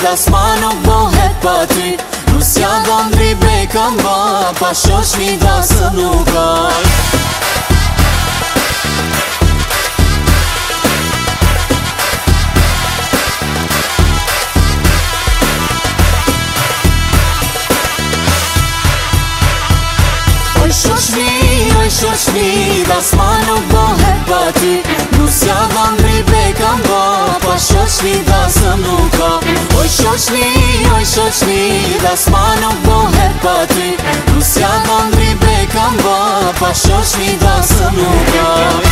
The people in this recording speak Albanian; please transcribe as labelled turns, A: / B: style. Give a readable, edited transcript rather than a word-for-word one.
A: Dasma nuk bohet pa ty. Rusja do ndribe kam ba, pa shoqni dasëm nuk ka. Oj shoqni, dasma nuk bohet pa ty. Rusja do ndribe kam ba, pa shoqni dasëm nuk ka. Oj shoqni, dasma nuk bohet pa ty. Rusja do ndribe kam ba, pa shoqni dasëm nuk ka.